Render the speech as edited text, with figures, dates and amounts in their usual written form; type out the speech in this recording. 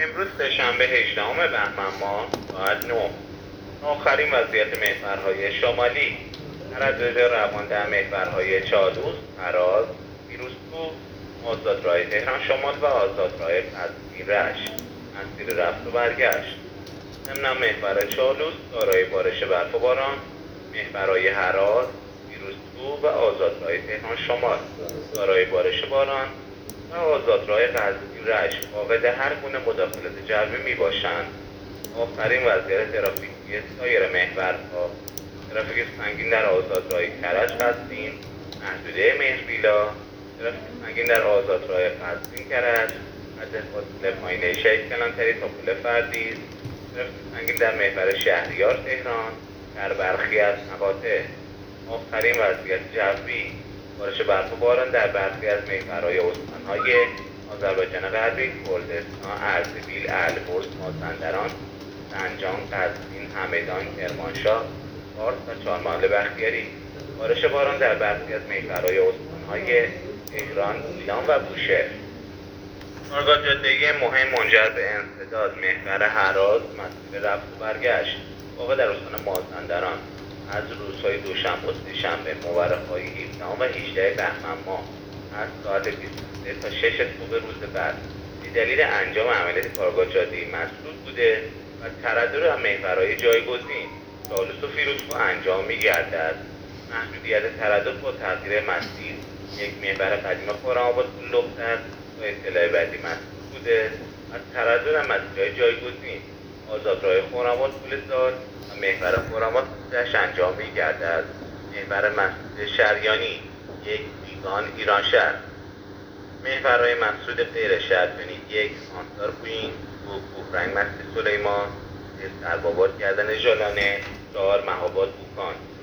امروز سه‌شنبه 18 بهمن ماه ساعت 9. آخرین وضعیت محورهای شمالی: تردد روان در محورهای چالوس، هراز، پیروزکوه، آزادراه تهران شمال و آزادراه قزوین رشت. مسیر رفت و برگشت: ضمن محور چالوس دارای بارش برف و باران، محورهای هراز، پیروزکوه و آزادراه تهران شمال دارای بارش باران و آزادراه قزوین رشت فاقد هر گونه مداخلت جوی می باشند. آخرین وضعیت ترافیکی سایر محورها: ترافیک سنگین در آزادراه کرج قزوین، محدوده مهربیلا، ترافیک سنگین در آزادراه قزوین کرج، حد فاصله پایین شهید کلانتری تا پل فردیس، ترافیک سنگین در محور شهریار تهران در برخی از مقاطع. آخرین وضعیت جوی: بارش برف و باران در برخی از محورهای استانهای آذربایجان غربی، کردستان، اردبیل، البرز، مازندران، زنجان، قزوین، همدان، کرمانشاه، فارس و چهارمحال بختیاری. بارش باران در برخی از محورهای استانهای تهران، ایلام و بوشهر. کارگاه جاده‌ای مهم منجر به انسداد محور هراز مسیر رفت و برگشت واقع در استان مازندران از روزهای دوشنبه و سه‌شنبه مورخ‌های 17 و 18 بهمن ماه از ساعت 23 تا 6 صبح روز بعد به دلیل انجام عملیات کارگاه جاده‌ای مسدود بوده و تردد محورهای جایگزین چالوس و پیروزکوه انجام می‌گردد. محدودیت تردد با تغییر مسیر: یک محور قدیم خرم‌آباد لختر تا اطلاع بعدی مسدود بوده و تردد مسیرهای جایگزین آزادراه خرم‌آباد پول‌زار و محور خرم‌آباد خودش انجام می‌گردد. محور مسدود شریانی: یک بیگان ایرانشهر. محورهای مسدود غیر شهریانی: یک آنسار بوئینگ، دو کوهرنگ مسجد سلیمان، سه سرباباد گردن ژالانه، چهار مهاباد بوکان.